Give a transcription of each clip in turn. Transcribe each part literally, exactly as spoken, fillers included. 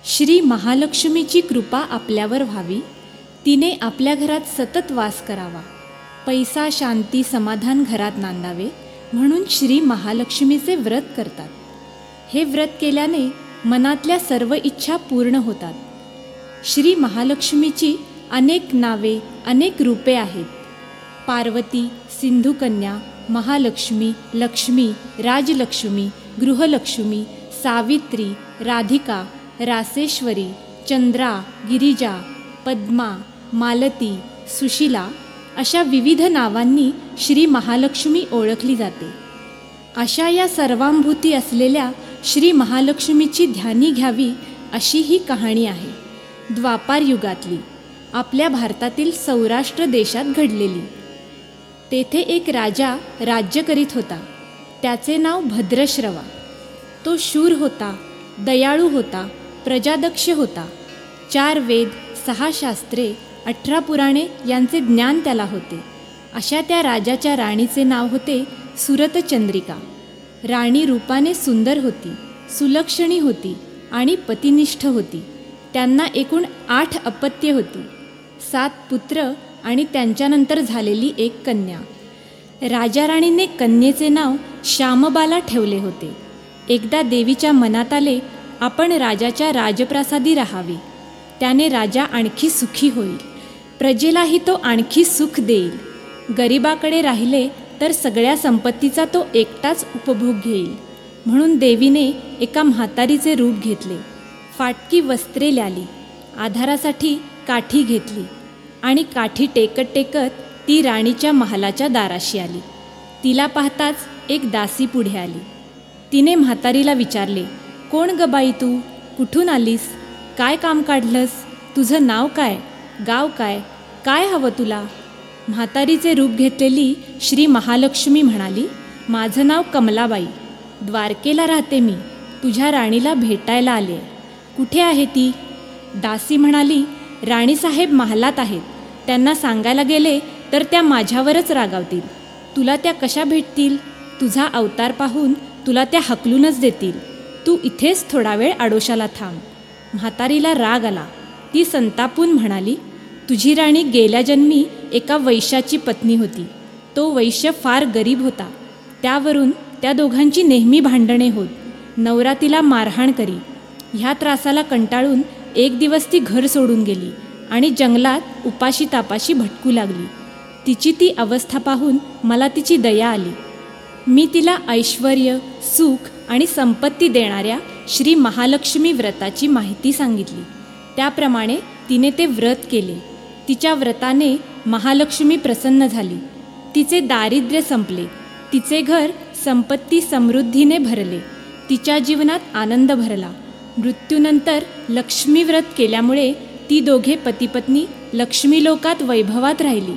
श्री महालक्ष्मीची कृपा आपल्यावर व्हावी, तिने आपल्या घरात सतत वास करावा, पैसा शांती समाधान घरात नांदावे म्हणून श्री महालक्ष्मीचे व्रत करतात. हे व्रत केल्याने मनातल्या सर्व इच्छा पूर्ण होतात. श्री महालक्ष्मीची अनेक नावे अनेक रूपे आहेत. पार्वती, सिंधुकन्या, महालक्ष्मी, लक्ष्मी, राजलक्ष्मी, गृहलक्ष्मी, सावित्री, राधिका, रासेश्वरी, चंद्रा, गिरिजा, पद्मा, मालती, सुशीला अशा विविध नावांनी श्री महालक्ष्मी ओळखली जाते. अशा या सर्वांभूती असलेल्या श्री महालक्ष्मीची ध्यानी घ्यावी अशी ही कहाणी आहे. द्वापार युगातली, आपल्या भारतातील सौराष्ट्र देशात घडलेली. तेथे एक राजा राज्य करीत होता. त्याचे नाव भद्रश्रवा. तो शूर होता, दयाळू होता, प्रजादक्ष होता. चार वेद, सहा शास्त्रे, अठरा पुराणे यांचे ज्ञान त्याला होते. अशा त्या राजाच्या राणीचे नाव होते सुरतचंद्रिका. राणी रूपाने सुंदर होती, सुलक्षणी होती आणि पतिनिष्ठ होती. त्यांना एकूण आठ अपत्ये होती, सात पुत्र आणि त्यांच्यानंतर झालेली एक कन्या. राजा राणीने कन्येचे नाव श्यामबाला ठेवले होते. एकदा देवीच्या मनात आले, आपण राजाच्या राजप्रासादी राहावे. त्याने राजा आणखी सुखी होईल, प्रजेलाही तो आणखी सुख देईल. गरिबाकडे राहिले तर सगळ्या संपत्तीचा तो एकटाच उपभोग घेईल. म्हणून देवीने एका म्हातारीचे रूप घेतले. फाटकी वस्त्रे ल्याली, आधारासाठी काठी घेतली आणि काठी टेकत टेकत ती राणीच्या महालाच्या दाराशी आली. तिला पाहताच एक दासी पुढे आली. तिने म्हातारीला विचारले, कोण ग बाई तू? कुठून आलीस? काय काम काढलंस? तुझं नाव काय? गाव काय? काय हवं तुला? म्हातारीचे रूप घेतलेली श्री महालक्ष्मी म्हणाली, माझं नाव कमलाबाई, द्वारकेला राहते मी. तुझ्या राणीला भेटायला आले. कुठे आहे ती? दासी म्हणाली, राणीसाहेब महालात आहेत. त्यांना सांगायला गेले तर त्या माझ्यावरच रागावतील. तुला त्या कशा भेटतील? तुझा अवतार पाहून तुला त्या हकलूनच देतील. तू इथेच थोडा वेळ आडोशाला थांब. म्हातारीला राग आला. ती संतापून म्हणाली, तुझी राणी गेल्या जन्मी एका वैश्याची पत्नी होती. तो वैश्य फार गरीब होता. त्यावरून त्या दोघांची नेहमी भांडणे होत. नवरा तिला मारहाण करी. ह्या त्रासाला कंटाळून एक दिवस ती घर सोडून गेली आणि जंगलात उपाशी तापाशी भटकू लागली. तिची ती अवस्था पाहून मला तिची दया आली. मी तिला ऐश्वर्य, सुख आणि संपत्ती देणाऱ्या श्री महालक्ष्मी व्रताची माहिती सांगितली. त्याप्रमाणे तिने ते व्रत केले. तिच्या व्रताने महालक्ष्मी प्रसन्न झाली. तिचे दारिद्र्य संपले. तिचे घर संपत्ती समृद्धीने भरले. तिच्या जीवनात आनंद भरला. मृत्यूनंतर लक्ष्मी व्रत केल्यामुळे ती दोघे पतिपत्नी लक्ष्मी लोकात वैभवात राहिली.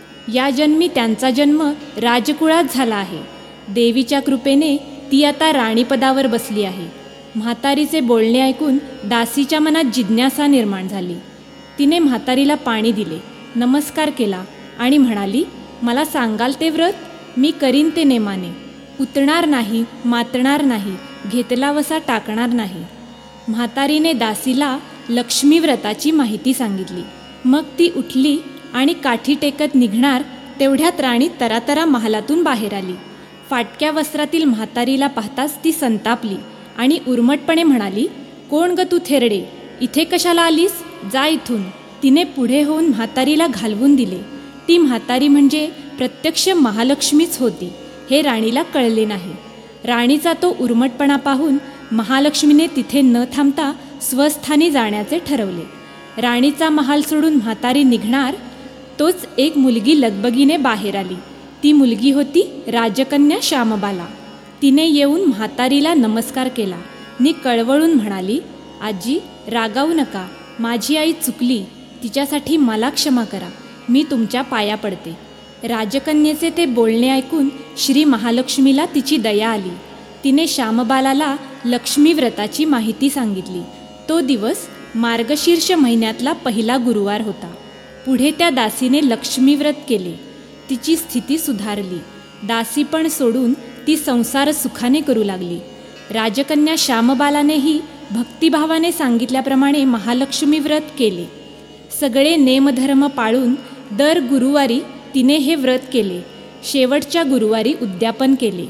या जन्मी त्यांचा जन्म राजकुळात झाला आहे. देवीच्या कृपेने ती आता राणीपदावर बसली आहे. म्हातारीचे बोलणे ऐकून दासीच्या मनात जिज्ञासा निर्माण झाली. तिने म्हातारीला पाणी दिले, नमस्कार केला आणि म्हणाली, मला सांगाल ते व्रत? मी करीन ते नेमाने. उतणार नाही, मातणार नाही, घेतला वसा टाकणार नाही. म्हातारीने दासीला लक्ष्मी व्रताची माहिती सांगितली. मग ती उठली आणि काठी टेकत निघणार तेवढ्यात राणी तरातरा महालातून बाहेर आली. फाटक्या वस्त्रातील म्हातारीला पाहताच ती संतापली आणि उर्मटपणे म्हणाली, कोण ग तू थेरडे? इथे कशाला आलीस? जा इथून. तिने पुढे होऊन म्हातारीला घालवून दिले. ती म्हातारी म्हणजे प्रत्यक्ष महालक्ष्मीच होती हे राणीला कळले नाही. राणीचा तो उर्मटपणा पाहून महालक्ष्मीने तिथे न थांबता स्वस्थानी जाण्याचे ठरवले. राणीचा महाल सोडून म्हातारी निघणार तोच एक मुलगी लगबगीने बाहेर आली. ती मुलगी होती राजकन्या श्यामबाला. तिने येऊन म्हातारीला नमस्कार केला. नी कळवळून म्हणाली, आजी रागावू नका. माझी आई चुकली. तिच्यासाठी मला क्षमा करा. मी तुमच्या पाया पडते. राजकन्येचे ते बोलणे ऐकून श्री महालक्ष्मीला तिची दया आली. तिने श्यामबालाला लक्ष्मी व्रताची माहिती सांगितली. तो दिवस मार्गशीर्ष महिन्यातला पहिला गुरुवार होता. पुढे त्या दासीने लक्ष्मी व्रत केले. तिची स्थिती सुधारली. दासी पण सोडून ती संसार सुखाने करू लागली. राजकन्या श्यामबालानेही भक्तिभावाने सांगितल्याप्रमाणे महालक्ष्मी व्रत केले. सगळे नेमधर्म पाळून दर गुरुवारी तिने हे व्रत केले. शेवटच्या गुरुवारी उद्यापन केले.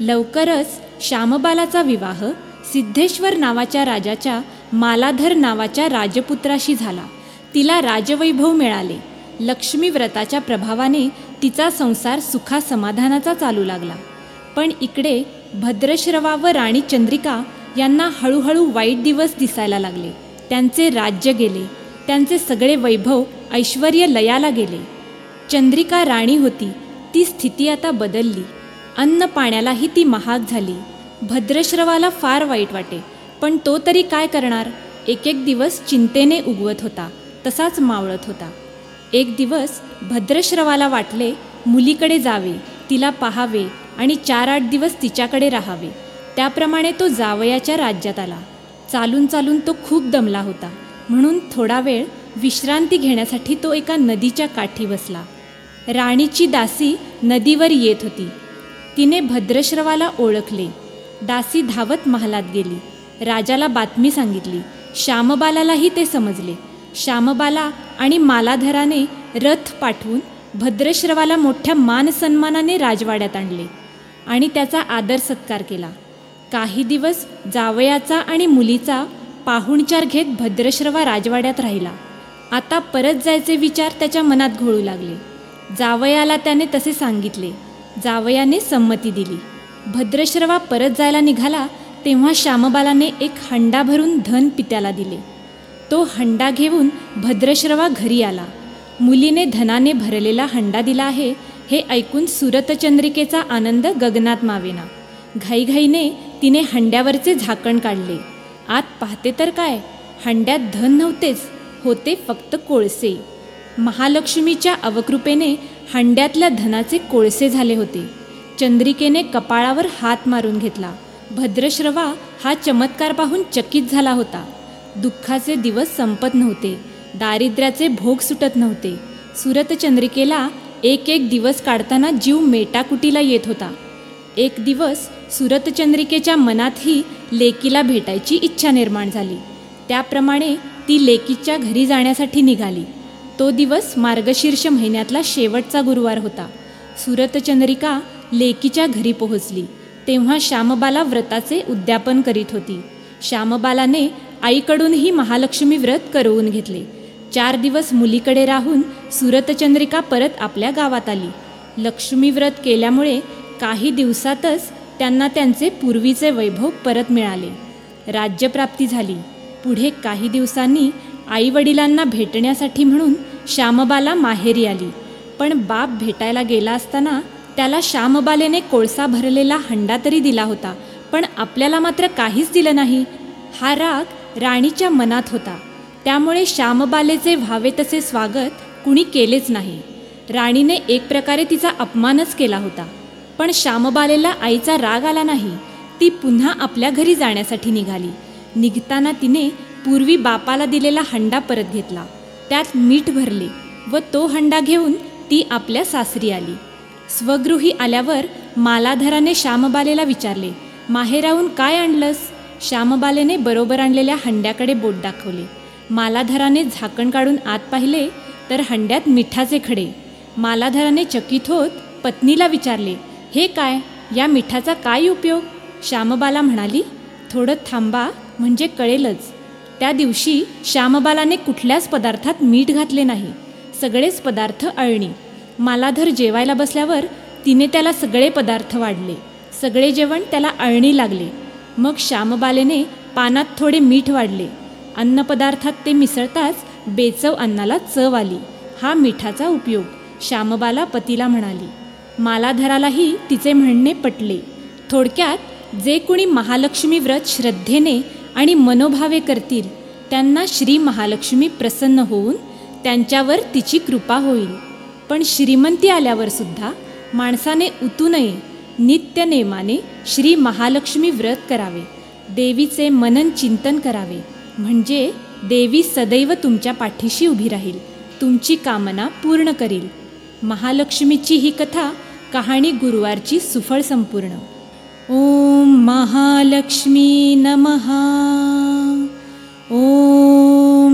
लवकरच श्यामबालाचा विवाह सिद्धेश्वर नावाच्या राजाच्या मालाधर नावाच्या राजपुत्राशी झाला. तिला राजवैभव मिळाले. लक्ष्मी व्रताच्या प्रभावाने तिचा संसार सुखासमाधानाचा चालू लागला. पण इकडे भद्रश्रवा व राणी चंद्रिका यांना हळूहळू वाईट दिवस दिसायला लागले. त्यांचे राज्य गेले. त्यांचे सगळे वैभव ऐश्वर्य लयाला गेले. चंद्रिका राणी होती, ती स्थिती आता बदलली. अन्न पाण्यालाही ती महाग झाली. भद्रश्रवाला फार वाईट वाटे, पण तो तरी काय करणार. एक एक दिवस चिंतेने उगवत होता, तसाच मावळत होता. एक दिवस भद्रश्रवाला वाटले मुलीकडे जावे, तिला पाहावे आणि चार आठ दिवस तिच्याकडे राहावे. त्याप्रमाणे तो जावयाच्या राज्यात आला. चालून चालून तो खूप दमला होता, म्हणून थोडा वेळ विश्रांती घेण्यासाठी तो एका नदीच्या काठी बसला. राणीची दासी नदीवर येत होती. तिने भद्रश्रवाला ओळखले. दासी धावत महालात गेली. राजाला बातमी सांगितली. श्यामबालालाही ते समजले. श्यामबाला आणि मालाधराने रथ पाठवून भद्रश्रवाला मोठ्या मानसन्मानाने राजवाड्यात आणले आणि त्याचा आदर सत्कार केला. काही दिवस जावयाचा आणि मुलीचा पाहुणचार घेत भद्रश्रवा राजवाड्यात राहिला. आता परत जायचे विचार त्याच्या मनात घोळू लागले. जावयाला त्याने तसे सांगितले. जावयाने संमती दिली. भद्रश्रवा परत जायला निघाला तेव्हा श्यामबालाने एक हंडा भरून धन पित्याला दिले. तो हंडा घेऊन भद्रश्रवा घरी आला. मुलीने धनाने भरलेला हंडा दिला आहे हे ऐकून सुरतचंद्रिकेचा आनंद गगनात मावेना. घाईघाईने तिने हंड्यावरचे झाकण काढले. आत पाहते तर काय, हंड्यात धन नव्हतेच, होते फक्त कोळसे. महालक्ष्मीच्या अवकृपेने हंड्यातल्या धनाचे कोळसे झाले होते. चंद्रिकेने कपाळावर हात मारून घेतला. भद्रश्रवा हा चमत्कार पाहून चकित झाला होता. दुःखाचे दिवस संपत नव्हते. दारिद्र्याचे भोग सुटत नव्हते. सुरतचंद्रिकेला एक एक दिवस काढताना जीव मेटाकुटीला येत होता. एक दिवस सुरतचंद्रिकेच्या मनातही लेकीला भेटायची इच्छा निर्माण झाली. त्याप्रमाणे ती लेकीच्या घरी जाण्यासाठी निघाली. तो दिवस मार्गशीर्ष महिन्यातला शेवटचा गुरुवार होता. सुरतचंद्रिका लेकीच्या घरी पोहोचली तेव्हा श्यामबाला व्रताचे उद्यापन करीत होती. श्यामबालाने आईकडूनही महालक्ष्मी व्रत करवून घेतले. चार दिवस मुलीकडे राहून सुरतचंद्रिका परत आपल्या गावात आली. लक्ष्मी व्रत केल्यामुळे काही दिवसातच त्यांना त्यांचे पूर्वीचे वैभव परत मिळाले. राज्यप्राप्ती झाली. पुढे काही दिवसांनी आईवडिलांना भेटण्यासाठी म्हणून श्यामबाला माहेरी आली. पण बाप भेटायला गेला असताना त्याला श्यामबालेने कोळसा भरलेला हंडा तरी दिला होता, पण आपल्याला मात्र काहीच दिलं नाही. हा राग राणीच्या मनात होता. त्यामुळे श्यामबालेचे व्हावे तसे स्वागत कुणी केलेच नाही. राणीने एक प्रकारे तिचा अपमानच केला होता. पण श्यामबालेला आईचा राग आला नाही. ती पुन्हा आपल्या घरी जाण्यासाठी निघाली. निघताना तिने पूर्वी बापाला दिलेला हंडा परत घेतला. त्यात मीठ भरले व तो हंडा घेऊन ती आपल्या सासरी आली. स्वगृही आल्यावर मालाधराने श्यामबालेला विचारले, माहेराहून काय आणलंस? श्यामबालेने बरोबर आणलेल्या हंड्याकडे बोट दाखवले. मालाधराने झाकण काढून आत पाहिले तर हंड्यात मिठाचे खडे. मालाधराने चकित होत पत्नीला विचारले, हे काय, या मिठाचा काय उपयोग? श्यामबाला म्हणाली, थोडं थांबा म्हणजे कळेलच. त्या दिवशी श्यामबालाने कुठल्याच पदार्थात मीठ घातले नाही. सगळेच पदार्थ अळणी. मालाधर जेवायला बसल्यावर तिने त्याला सगळे पदार्थ वाढले. सगळे जेवण त्याला अळणी लागले. मग श्यामबालेने पानात थोडे मीठ वाढले. अन्नपदार्थात ते मिसळताच बेचव अन्नाला चव आली. हा मिठाचा उपयोग, श्यामबाला पतीला म्हणाली. मालाधरालाही तिचे म्हणणे पटले. थोडक्यात जे कोणी महालक्ष्मी व्रत श्रद्धेने आणि मनोभावे करतील त्यांना श्री महालक्ष्मी प्रसन्न होऊन त्यांच्यावर तिची कृपा होईल. पण श्रीमंती आल्यावर सुद्धा माणसाने उतू नये. नित्य नेमाने श्री महालक्ष्मी व्रत करावे. देवीचे मनन चिंतन करावे. म्हणजे देवी सदैव तुमच्या पाठीशी उभी राहील, तुमची कामना पूर्ण करील. महालक्ष्मीची ही कथा कहाणी गुरुवारची सुफळ संपूर्ण. ओम महालक्ष्मी नमः.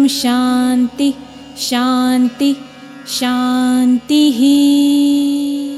शान्ति शान्ति शान्तिः।